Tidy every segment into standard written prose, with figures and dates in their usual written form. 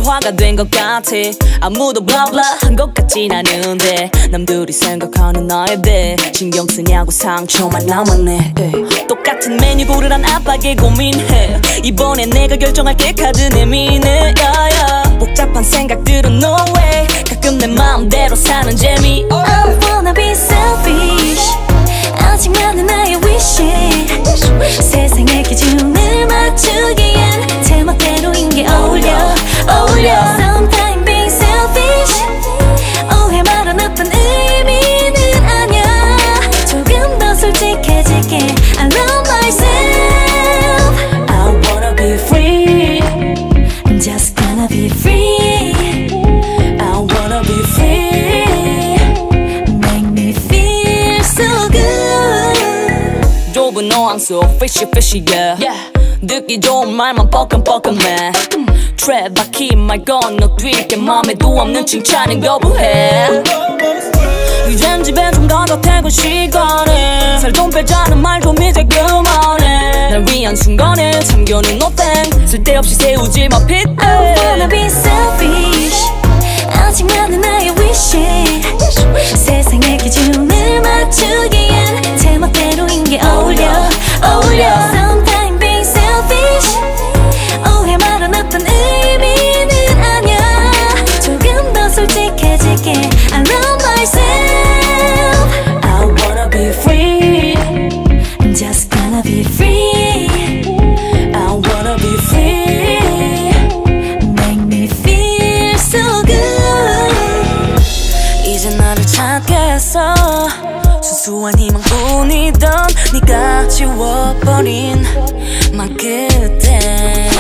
화가 된 것 같아. 아무도 블라블라 한 것 같진 않은데 남들이 생각하는 나에 대해 신경 쓰냐고 상처만 남았네. 똑같은 메뉴 고르란 압박에 고민해. 이번엔 내가 결정할게 카드 내미네. 복잡한 생각들은 no way. 가끔 내 마음대로 사는 재미. I wanna be selfish. 아직 많은 나의 wish. 세상의 기준을 맞추기엔 제멋대로인 게 어울려. Sometimes being selfish. 오해 말아 나쁜 의미는 아냐. 조금 더 솔직해질게. I love myself. I wanna be free. I'm just gonna be free. I wanna be free. Make me feel so good. 좁은 어항 속 fishy fishy yeah. 듣기 좋은 말만 뻐끔뻐끔해. 트랩 바퀴 말 건너뛸게 맘에도 없는 칭찬은 거부해. 이젠 집에 좀 가자 퇴근 시간에. 살 좀 빼자는 말 좀 이제 그만해. 날 위한 순간에 참견은 nothing. 쓸데없이 세우지 마 핏. I wanna be selfish. 아직 많은 나의 wish. 세상의 기준을 맞추기엔 제멋대로인 게 어울려. Sometimes being selfish. 오해 말아 나쁜 의미는 아냐. 조금 더 솔직해질게. I love myself. I wanna be free. I'm just gonna be free. I wanna be free. Make me feel so good. 이제 나를 찾겠어. 수수한 희망뿐이던 네가 지워버린 말 그때.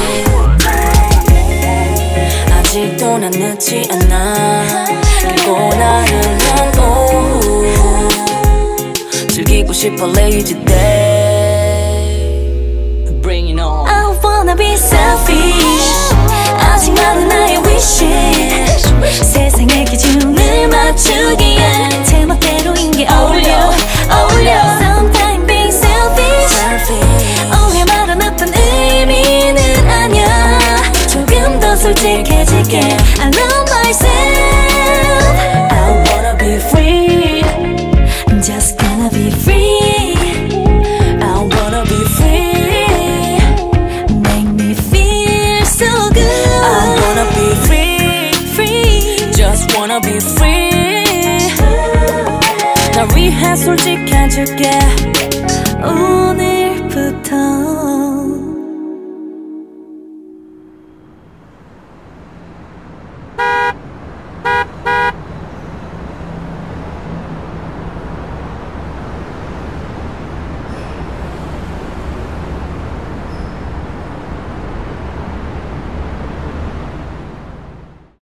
아직도 난 늦지 않아. 그리고 나는 한 오후 즐기고 싶어 lazy day. Bring it on. I wanna be selfish. 아직 많은 나의 wish. 세상의 기준을 맞추기엔 제멋대로인 게 어울려. Sometimes being selfish. 오해 말아 나쁜 의미는 아냐. 조금 더 솔직해질게. I love myself. I wanna be free. I'm just gonna be free. I wanna be free. Make me feel so good. I wanna be free. Just wanna be free. 날 위해 솔직해질게. 오늘부터